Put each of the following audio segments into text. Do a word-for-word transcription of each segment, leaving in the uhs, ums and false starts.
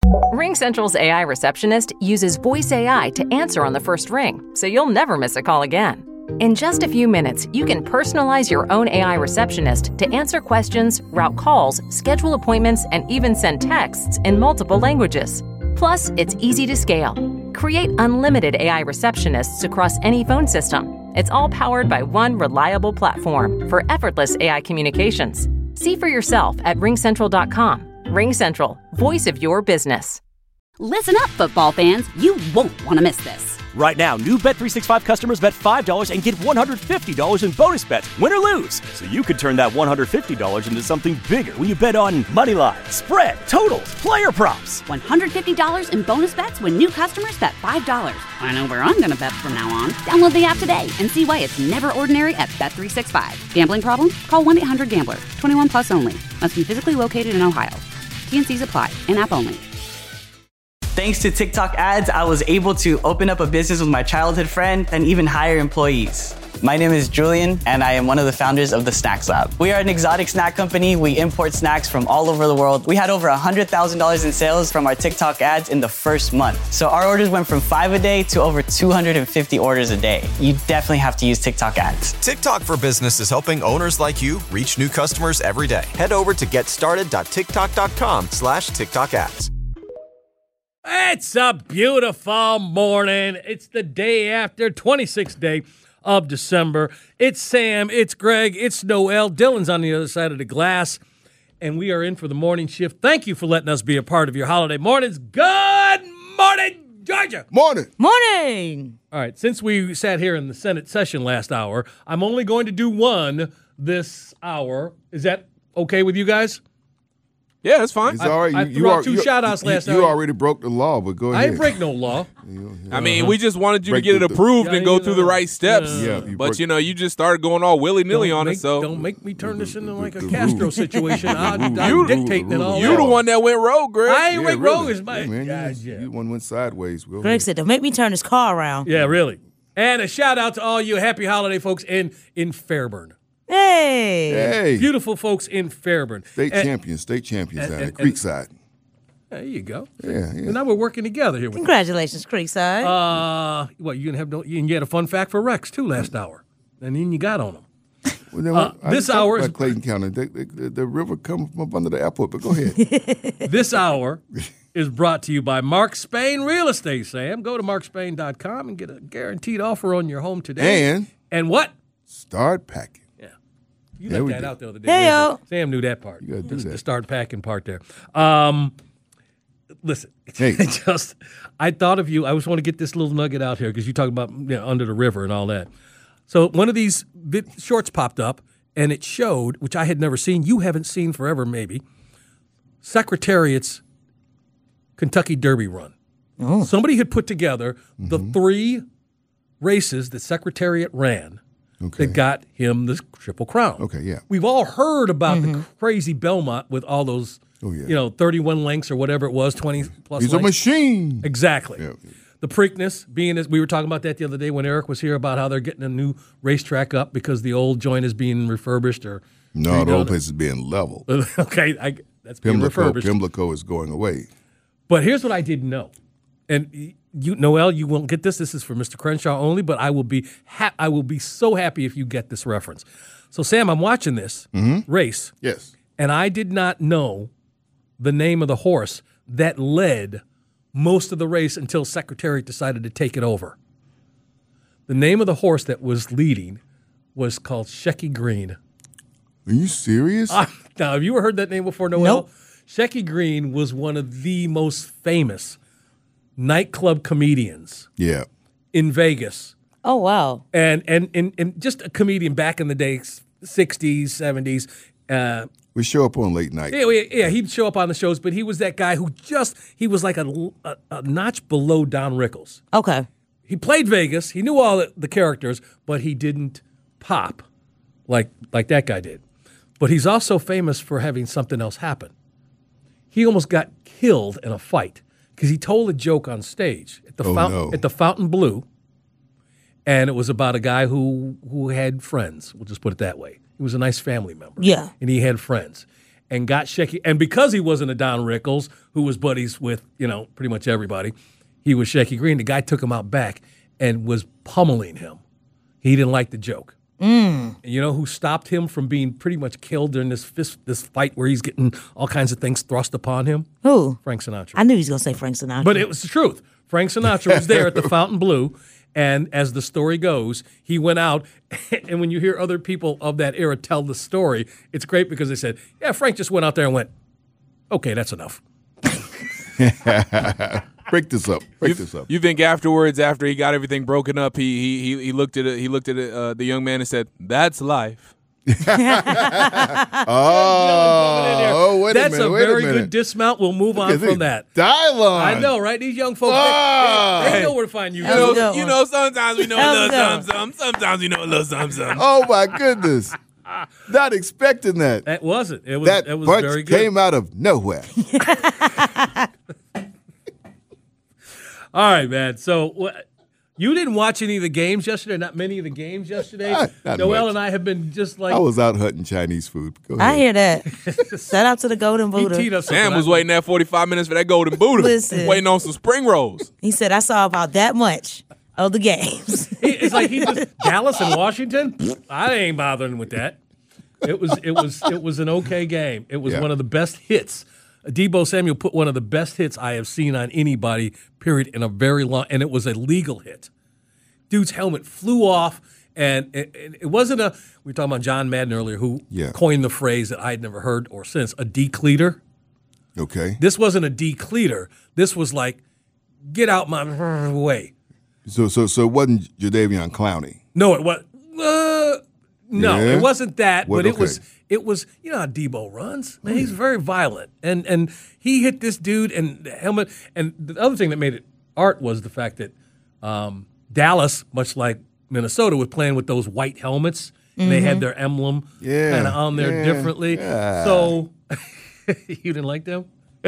RingCentral's A I receptionist uses voice A I to answer on the first ring, so you'll never miss a call again. In just a few minutes, you can personalize your own A I receptionist to answer questions, route calls, schedule appointments, and even send texts in multiple languages. Plus, it's easy to scale. Create unlimited A I receptionists across any phone system. It's all powered by one reliable platform for effortless A I communications. See for yourself at ring central dot com. RingCentral, voice of your business. Listen up, football fans. You won't want to miss this. Right now, new Bet three sixty-five customers bet five dollars and get one hundred fifty dollars in bonus bets, win or lose. So you could turn that one hundred fifty dollars into something bigger when you bet on money line, spread, totals, player props. one hundred fifty dollars in bonus bets when new customers bet five dollars. I know where I'm going to bet from now on. Download the app today and see why it's never ordinary at Bet three sixty-five. Gambling problem? Call one eight hundred gambler. twenty-one plus only. Must be physically located in Ohio. T and C's apply. In-app only. Thanks to TikTok ads, I was able to open up a business with my childhood friend and even hire employees. My name is Julian, and I am one of the founders of the Snacks Lab. We are an exotic snack company. We import snacks from all over the world. We had over one hundred thousand dollars in sales from our TikTok ads in the first month. So our orders went from five a day to over two hundred fifty orders a day. You definitely have to use TikTok ads. TikTok for Business is helping owners like you reach new customers every day. Head over to getstarted.tiktok.com slash TikTok ads. It's a beautiful morning. It's the day after, twenty-sixth day of December. It's Sam, it's Greg, it's Noel. Dylan's on the other side of the glass, and we are in for the morning shift. Thank you for letting us be a part of your holiday mornings. Good morning, Georgia. Morning. Morning. All right, since we sat here in the Senate session last hour, I'm only going to do one this hour. Is that okay with you guys? Yeah, that's fine. It's all right. I, I you, threw you out are, two you, shout-outs you, last you, night. You already broke the law, but go ahead. I didn't break no law. you, you, I mean, uh-huh. we just wanted you Break to get it the- approved Yeah, and go you through know, the right steps. yeah, you but, broke- you know, you just started going all willy-nilly Don't on make, it, so. Don't make me turn this into like a the Castro rules. situation. I'm, I'm You- dictating it all. You the out. one that went rogue, Greg. I ain't Yeah, Rick really. Rogue is my Yeah, man, God, you, yeah. you one went sideways. Go Greg ahead. said, don't make me turn this car around. Yeah, really. And a shout out to all you happy holiday folks in in Fairburn. Hey. Hey, Beautiful folks in Fairburn. state And- champions, state champions and- down and- at Creekside. There you go. Yeah, yeah. And now we're working together here with you. Congratulations, Creekside. Uh, what, you gonna have no, you can get a fun fact for Rex too last hour. And then you got on them. Well, then, Uh, I this didn't talk hour about is- Clayton County. The, the, the, the river comes from up under the airport, but go ahead. This hour is brought to you by Mark Spain Real Estate, Sam. Go to mark spain dot com and get a guaranteed offer on your home today. And And what? start packing. Yeah. You There left we that go. out the other day. Hey-o. Sam knew that part. You gotta do Just that. The start packing part there. Um, listen, Hey. just I thought of you. I just want to get this little nugget out here because you talk about you know, under the river and all that. So one of these bit shorts popped up, and it showed, which I had never seen. You haven't seen forever, maybe. Secretariat's Kentucky Derby run. Oh. Somebody had put together the Mm-hmm. three races that Secretariat ran Okay. that got him the Triple Crown. Okay, yeah. We've all heard about the crazy Belmont with all those, Oh, yeah. you know, thirty-one lengths or whatever it was, twenty plus He's a lengths. machine. Exactly. Yeah. The Preakness being as we were talking about that the other day when Eric was here about how they're getting a new racetrack up because the old joint is being refurbished or No, the redone. old place is being leveled. okay, I, that's being Pimlico, refurbished. Pimlico is going away. But here's what I didn't know, and you, Noel, you won't get this. This is for Mister Crenshaw only, but I will be ha- I will be so happy if you get this reference. So, Sam, I'm watching this race, Yes. and I did not know the name of the horse that led most of the race until Secretariat decided to take it over. The name of the horse that was leading was called Shecky Green. Are you serious? Ah, now, have you ever heard that name before, Noel? Nope. Shecky Green was one of the most famous nightclub comedians yeah. in Vegas. Oh, wow. And, and, and, and just a comedian back in the day, sixties, seventies. Uh, We show up on late night. yeah, yeah, yeah, he'd show up on the shows, but he was that guy who just, he was like a, a, a notch below Don Rickles. Okay. He played Vegas. He knew all the, the characters, but he didn't pop like like that guy did. But he's also famous for having something else happen. He almost got killed in a fight because he told a joke on stage at the Oh, fountain no. at the Fountain Blue, and it was about a guy who who had friends. We'll just put it that way. He was a nice family member. Yeah. and he had friends, and got Shecky. And because he wasn't a Don Rickles, who was buddies with, you know, pretty much everybody, he was Shecky Green. The guy took him out back and was pummeling him. He didn't like the joke. Mm. And you know who stopped him from being pretty much killed during this fist, this fight where he's getting all kinds of things thrust upon him? Who? Frank Sinatra. I knew he was going to say Frank Sinatra. But it was the truth. Frank Sinatra was there at the Fountain Blue, and as the story goes, he went out, and when you hear other people of that era tell the story, it's great because they said, yeah, Frank just went out there and went, okay, that's enough. Break this up. Break you, this up. You think afterwards, after he got everything broken up, he he he, he looked at it, he looked at it, uh, the young man and said, "That's life." oh, wait That's a minute. a wait very a minute. good dismount. We'll move on from that. Dialogue. I know, right? These young folks, Oh. they, they know where to find you. You know, go. you know, sometimes we know a How's it little going? something, something. Sometimes we know a little something, something. Oh my goodness. Not expecting that. That wasn't. It was. That it was punch very good. came out of nowhere. All right, man. So wh- you didn't watch any of the games yesterday. Not many of the games yesterday. Not- not Noel much. and I have been just like I was out hunting Chinese food. Go ahead. I hear that. Shout out to the Golden he Buddha. teed up something. Sam was I- waiting that forty-five minutes for that golden Buddha. Listen. Waiting on some spring rolls. He said, I saw about that much of the games. He- It's like he just Dallas and Washington. I ain't bothering with that. It was it was it was an okay game. It was Yeah. one of the best hits. Debo Samuel put one of the best hits I have seen on anybody, period, in a very long, and it was a legal hit. Dude's helmet flew off, and it, it, it wasn't a. We were talking about John Madden earlier, who Yeah. coined the phrase that I'd never heard or since, a decleater. Okay. This wasn't a decleater. This was like, get out my way. So so so it wasn't Jadeveon Clowney. No, it was. Uh, no, Yeah? it wasn't that. What- but it okay. was. It was. You know how Debo runs, man. He's very violent, and and he hit this dude and the helmet. And the other thing that made it art was the fact that um, Dallas, much like Minnesota, was playing with those white helmets, and they had their emblem Yeah, kind of on there yeah, differently. yeah. So you didn't like them?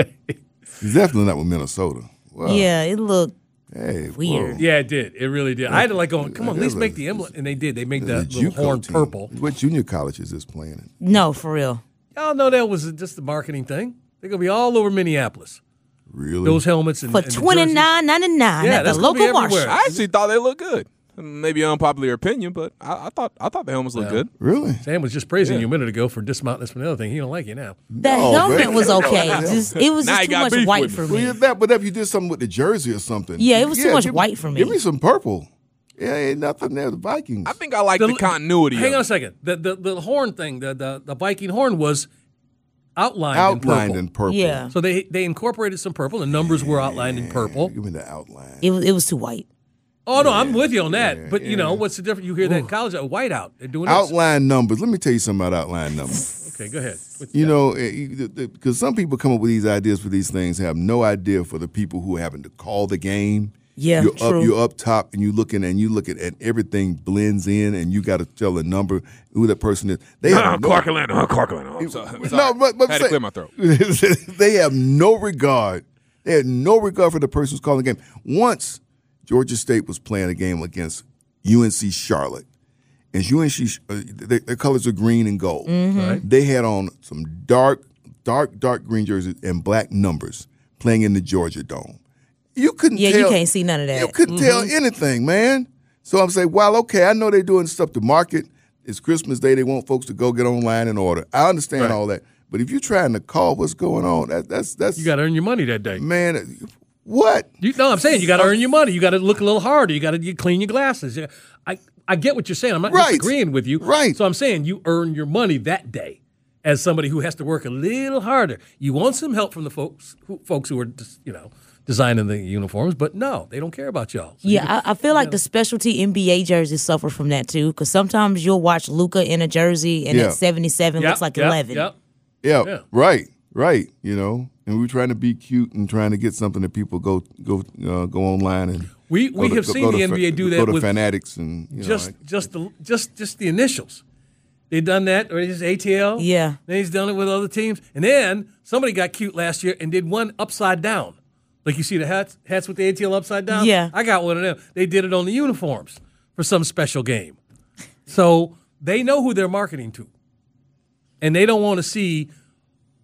He's definitely not with Minnesota. Wow. Yeah, it looked Hey, weird. whoa. Yeah, it did. It really did. I had to like going, come on, at least make the emblem. And they did. They made that The little JUCO horn team. purple. What junior college is this playing in? No, for real. Y'all know that was just a marketing thing. They're going to be all over Minneapolis. Really? Those helmets and For and the twenty jerseys. nine ninety nine Yeah, at the that's gonna be local everywhere. marshal. I actually thought they looked good. Maybe an unpopular opinion, but I, I thought I thought the helmets looked Yeah. good. Really? Sam was just praising Yeah. you a minute ago for dismounting this from the other thing. He don't like you now. The No, helmet man. was okay. Just, it was Now just he too got much beef white with for me. Well, me. yeah, that, but if you did something with the jersey or something. Yeah, it was too much give- white for me. Give me some purple. Yeah, ain't nothing there. The Vikings. I think I like the, continuity. Hang of on a it. second. The the, the horn thing, the, the the Viking horn was outlined, outlined in in purple. purple. Yeah. So they they incorporated some purple. The numbers were outlined in purple. Give me the outline. It was it was too white. Oh no, I'm with you on that. yeah, but you know yeah. what's the difference? You hear that in college, a whiteout. They're doing this. Outline numbers. Let me tell you something about outline numbers. Okay, go ahead. What You got? know, because some people come up with these ideas for these things, have no idea for the people who are having to call the game. Yeah, you're true. up, you're up top, and you looking and you look at and everything blends in, and you got to tell a number who that person is. They Uh, have no, Clark Atlanta. Uh, Clark Atlanta. I'm sorry. I'm no, sorry. but, but I had to say- clear my throat. they have no regard. They had no regard for the person who's calling the game. Once Georgia State was playing a game against U N C Charlotte, and U N C uh, their, their colors are green and gold. Mm-hmm. Right. They had on some dark, dark, dark green jerseys and black numbers playing in the Georgia Dome. You couldn't Yeah, tell. you can't see none of that. You couldn't tell anything, man. So I'm saying, well, okay, I know they're doing stuff to market. It's Christmas Day. They want folks to go get online and order. I understand Right. all that. But if you're trying to call what's going on, that, that's that's You got to earn your money that day. man. What? You, no, I'm saying you got to earn your money. You got to look a little harder. You got to clean your glasses. Yeah, I, I get what you're saying. I'm not Right. disagreeing with you. Right. So I'm saying you earn your money that day as somebody who has to work a little harder. You want some help from the folks who, folks who are, just, you know, designing the uniforms, but no, they don't care about y'all. So you Yeah, I, I feel like the specialty N B A jerseys suffer from that too, because sometimes you'll watch Luka in a jersey and Yeah. that seventy-seven Yep, looks like yep, eleven. Yep. Yeah, Yeah. right, right. You know, and we're trying to be cute and trying to get something that people go go uh, go online and We go we to- have go- seen go the to N B A fa- do that go to with fanatics and you know, just like- just the just just the initials. They done that, or just A T L. Yeah. Then he's done it with other teams, and then somebody got cute last year and did one upside down. Like you see the hats hats with the A T L upside down. Yeah. I got one of them. They did it on the uniforms for some special game. So they know who they're marketing to, and they don't want to see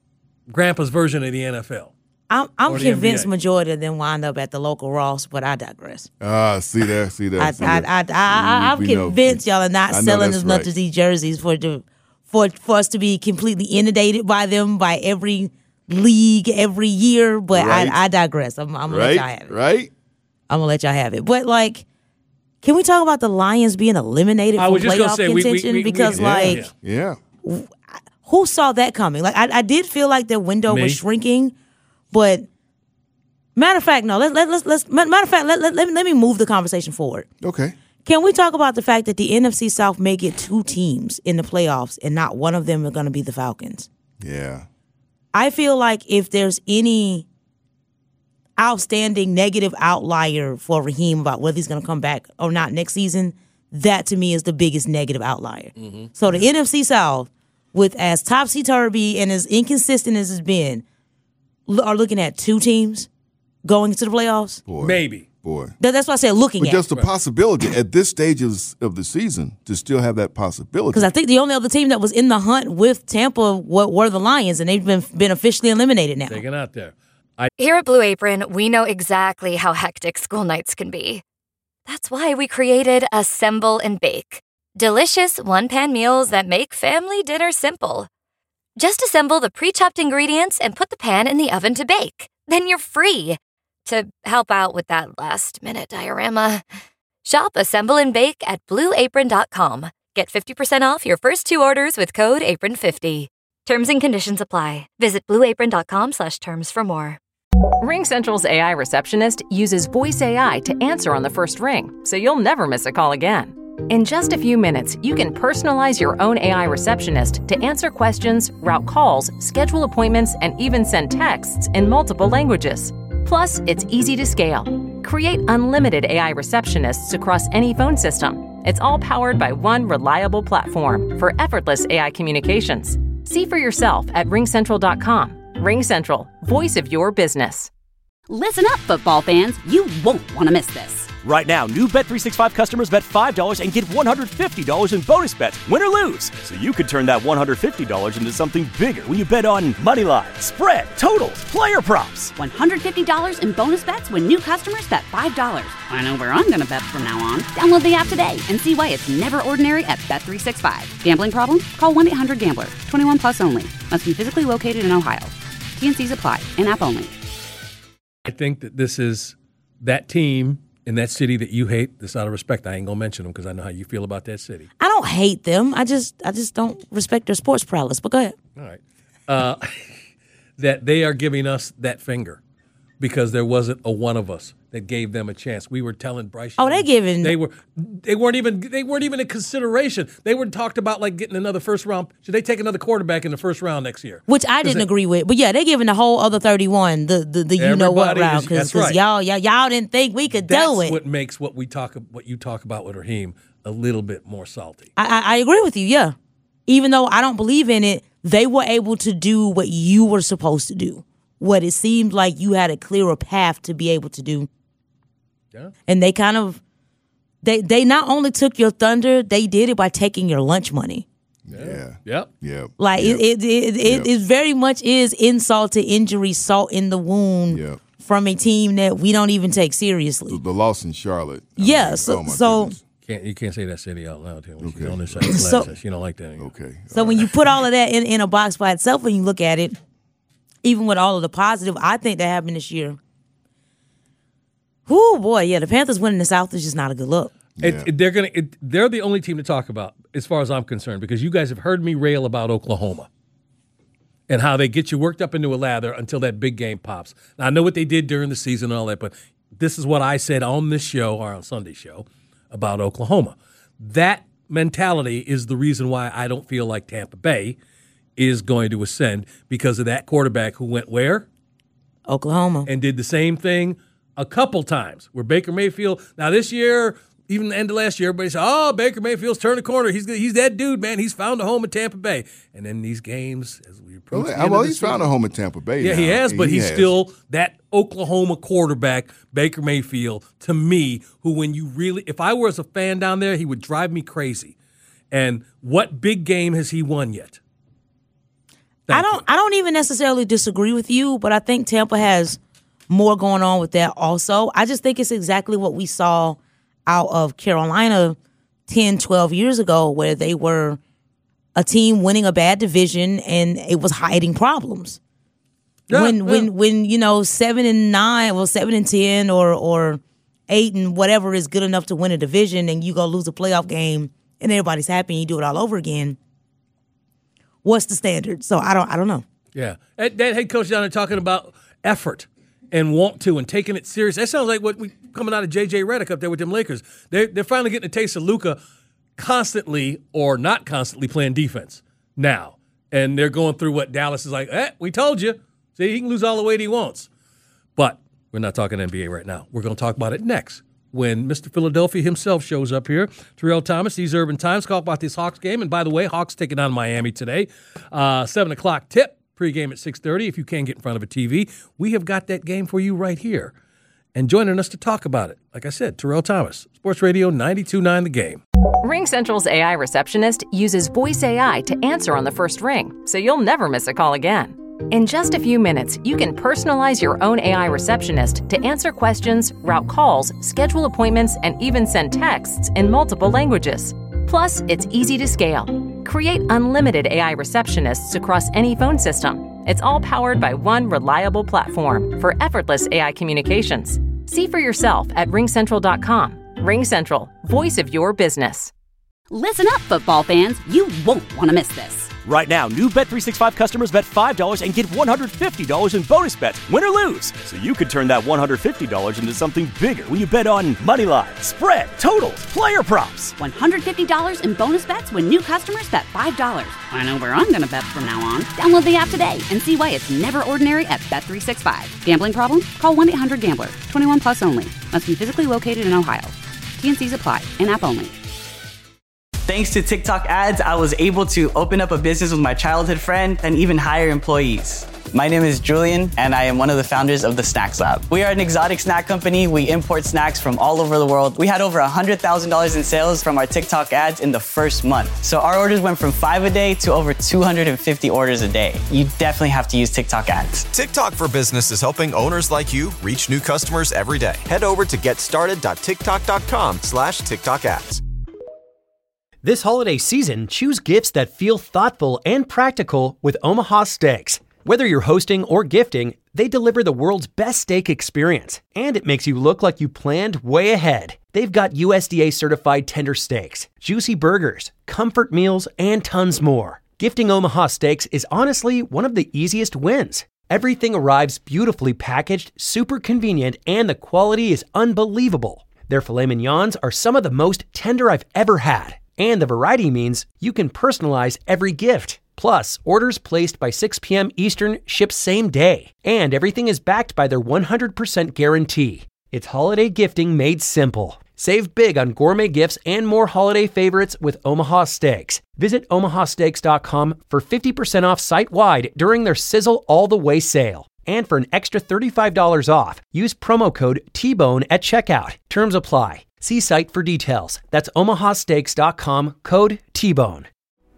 grandpa's version of the N F L. I'm, I'm Or the convinced N B A. majority of them wind up at the local Ross, but I digress. Ah, see that, see that. I, see I, that. I, I, I, I'm We know. convinced y'all are not I know selling that's as much right. as these jerseys for the for for us to be completely inundated by them by every league every year. But Right. I, I digress. I'm, I'm gonna let y'all Right, have it. right. I'm gonna let y'all have it. But like, can we talk about the Lions being eliminated I from was just gonna playoff say, we- we- contention? we- we- because yeah, like, Yeah. who saw that coming? Like, I, I did feel like their window Me. was shrinking, but matter of fact, no. Let let let's, let's matter of fact, let, let, let, me, let me move the conversation forward. Okay. Can we talk about the fact that the N F C South may get two teams in the playoffs and not one of them are going to be the Falcons? Yeah. I feel like if there's any outstanding negative outlier for Raheem about whether he's going to come back or not next season, that to me is the biggest negative outlier. Mm-hmm. So the N F C South, with as topsy-turvy and as inconsistent as it's been, l- are looking at two teams going into the playoffs. Boy. Maybe. Boy. That- That's what I said looking But at. just the possibility at this stage of, of the season to still have that possibility. Because I think the only other team that was in the hunt with Tampa were, were the Lions, and they've been been officially eliminated now. Taken out there. Here at Blue Apron, we know exactly how hectic school nights can be. That's why we created Assemble and Bake. Delicious one-pan meals that make family dinner simple. Just assemble the pre-chopped ingredients and put the pan in the oven to bake. Then you're free to help out with that last-minute diorama. Shop Assemble and Bake at blue apron dot com. Get fifty percent off your first two orders with code apron fifty. Terms and conditions apply. Visit blue apron dot com slash terms for more. RingCentral's A I receptionist uses voice A I to answer on the first ring, so you'll never miss a call again. In just a few minutes, you can personalize your own A I receptionist to answer questions, route calls, schedule appointments, and even send texts in multiple languages. Plus, it's easy to scale. Create unlimited A I receptionists across any phone system. It's all powered by one reliable platform for effortless A I communications. See for yourself at ring central dot com. RingCentral, voice of your business. Listen up, football fans. You won't want to miss this. Right now, new Bet three sixty-five customers bet five dollars and get one hundred fifty dollars in bonus bets, win or lose. So you could turn that one hundred fifty dollars into something bigger when you bet on money line, spread, totals, player props. one hundred fifty dollars in bonus bets when new customers bet five dollars. I know where I'm going to bet from now on. Download the app today and see why it's never ordinary at Bet three sixty-five. Gambling problem? Call one eight hundred gambler. twenty-one plus only. Must be physically located in Ohio. T and C's apply. In-app only. I think that this is that team in that city that you hate. This out of respect, I ain't gonna mention them because I know how you feel about that city. I don't hate them. I just I just don't respect their sports prowess. But go ahead. All right, uh, that they are giving us that finger because there wasn't a one of us that gave them a chance. We were telling Bryce. Oh, they giving- They were. They weren't even. They weren't even in consideration. They were talked about like getting another first round. Should they take another quarterback in the first round next year? Which I didn't they- agree with. But yeah, they giving the whole other thirty-one the the, the you know what Everybody round is- that's because right. y'all, y'all y'all didn't think we could That's do it. what makes what we talk what you talk about with Raheem a little bit more salty. I, I I agree with you. Yeah, even though I don't believe in it, they were able to do what you were supposed to do. What it seemed like you had a clearer path to be able to do. Yeah. And they kind of they they not only took your thunder, they did it by taking your lunch money. Yeah. Yep. Yeah. Like Yep. it, it, it, it, Yep. it very much is insult to injury, salt in the wound Yep. from a team that we don't even take seriously. The, the loss in Charlotte. I Yeah, mean, so- oh my so- goodness. Can't you can't say that city out loud here when she's Okay. on this side of the So- glass. She don't like that anymore. Okay. So when you put all of that in, in a box by itself, when you look at it, even with all of the positive, I think that happened this year. Whoo, boy, yeah, the Panthers winning the South is just not a good look. It, Yeah. it- they're gonna. It, they're the only team to talk about, as far as I'm concerned, because you guys have heard me rail about Oklahoma and how they get you worked up into a lather until that big game pops. Now, I know what they did during the season and all that, but this is what I said on this show or on Sunday's show about Oklahoma. That mentality is the reason why I don't feel like Tampa Bay is going to ascend because of that quarterback who went where? Oklahoma. And did the same thing a couple times where Baker Mayfield, now this year, even the end of last year, everybody said, oh, Baker Mayfield's turned the corner. He's he's that dude, man. He's found a home in Tampa Bay. And then these games, as we approach Well, the end well of the he's found season- a home in Tampa Bay. Yeah, now. he has, but He he's has. still that Oklahoma quarterback, Baker Mayfield, to me, who when you really, if I was a fan down there, he would drive me crazy. And what big game has he won yet? I don't I don't even necessarily disagree with you, but I think Tampa has more going on with that also. I just think it's exactly what we saw out of Carolina ten, twelve years ago, where they were a team winning a bad division and it was hiding problems. Yeah, when yeah. when when you know seven and nine, well seven and ten or or eight and whatever is good enough to win a division, and you go lose a playoff game and everybody's happy and you do it all over again. What's the standard? So I don't I don't know. Yeah. That, that head coach down there talking about effort and want to and taking it serious. That sounds like what we coming out of J J Redick up there with them Lakers. They're, they're finally getting a taste of Luka constantly or not constantly playing defense now. And they're going through what Dallas is like, eh, we told you. See, he can lose all the weight he wants. But we're not talking N B A right now. We're going to talk about it next when Mister Philadelphia himself shows up here. Terrell Thomas, These Urban Times, call about this Hawks game. And by the way, Hawks taking on Miami today. Uh, seven o'clock tip, pregame at six thirty. If you can't get in front of a T V, we have got that game for you right here. And joining us to talk about it, like I said, Terrell Thomas, Sports Radio ninety-two point nine The Game. RingCentral's A I receptionist uses voice A I to answer on the first ring, so you'll never miss a call again. In just a few minutes, you can personalize your own A I receptionist to answer questions, route calls, schedule appointments, and even send texts in multiple languages. Plus, it's easy to scale. Create unlimited A I receptionists across any phone system. It's all powered by one reliable platform for effortless A I communications. See for yourself at ring central dot com. RingCentral, voice of your business. Listen up, football fans. You won't want to miss this. Right now, new Bet three sixty-five customers bet five dollars and get one hundred fifty dollars in bonus bets, win or lose. So you could turn that one hundred fifty dollars into something bigger when you bet on money line, spread, totals, player props. one hundred fifty dollars in bonus bets when new customers bet five dollars. I know where I'm going to bet from now on. Download the app today and see why it's never ordinary at Bet three sixty-five. Gambling problem? Call one eight hundred gambler. twenty-one plus only. Must be physically located in Ohio. T N Cs apply. In-app only. Thanks to TikTok ads, I was able to open up a business with my childhood friend and even hire employees. My name is Julian, and I am one of the founders of the Snacks Lab. We are an exotic snack company. We import snacks from all over the world. We had over one hundred thousand dollars in sales from our TikTok ads in the first month. So our orders went from five a day to over two hundred fifty orders a day. You definitely have to use TikTok ads. TikTok for Business is helping owners like you reach new customers every day. Head over to get started dot tiktok dot com slash TikTok ads. This holiday season, choose gifts that feel thoughtful and practical with Omaha Steaks. Whether you're hosting or gifting, they deliver the world's best steak experience, and it makes you look like you planned way ahead. They've got U S D A-certified tender steaks, juicy burgers, comfort meals, and tons more. Gifting Omaha Steaks is honestly one of the easiest wins. Everything arrives beautifully packaged, super convenient, and the quality is unbelievable. Their filet mignons are some of the most tender I've ever had. And the variety means you can personalize every gift. Plus, orders placed by six p.m. Eastern ship same day. And everything is backed by their one hundred percent guarantee. It's holiday gifting made simple. Save big on gourmet gifts and more holiday favorites with Omaha Steaks. Visit omaha steaks dot com for fifty percent off site-wide during their Sizzle All the Way sale. And for an extra thirty-five dollars off, use promo code T Bone at checkout. Terms apply. See site for details. That's omaha steaks dot com, code T Bone.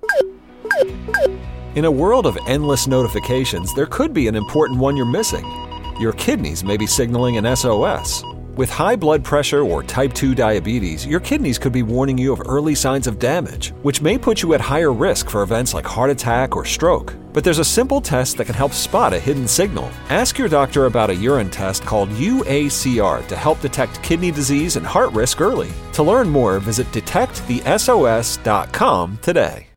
In a world of endless notifications, there could be an important one you're missing. Your kidneys may be signaling an S O S. With high blood pressure or type two diabetes, your kidneys could be warning you of early signs of damage, which may put you at higher risk for events like heart attack or stroke. But there's a simple test that can help spot a hidden signal. Ask your doctor about a urine test called U A C R to help detect kidney disease and heart risk early. To learn more, visit detect the S O S dot com today.